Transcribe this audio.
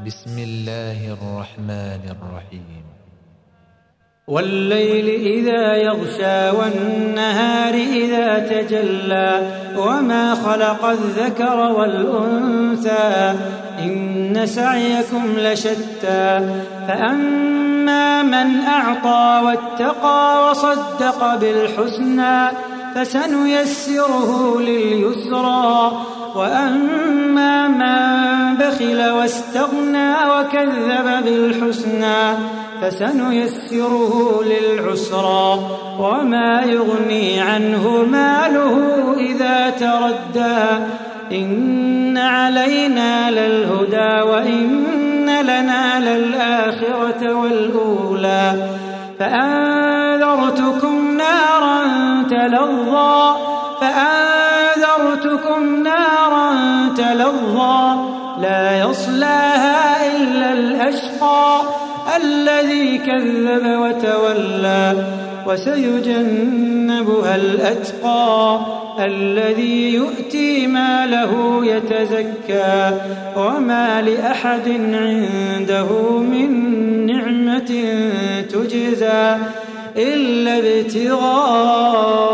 بسم الله الرحمن الرحيم. والليل إذا يغشى والنهار إذا تجلى وما خلق الذكر والأنثى إن سعيكم لشتى فأما من أعطى واتقى وصدق بالحسنى فسنيسره لليسرى وأما من بخل واستغنى وكذب بالحسنى فسنيسره للعسرى وما يغني عنه ماله إذا تردى إن علينا للهدى وإن لنا للآخرة والأولى فأنذرتكم نارا تلظى لا يصلاها إلا الأشقى الذي كذب وتولى وسيجنبها الأتقى الذي يؤتي ماله يتزكى وما لأحد عنده من نعمة تجزى إلا ابتغاء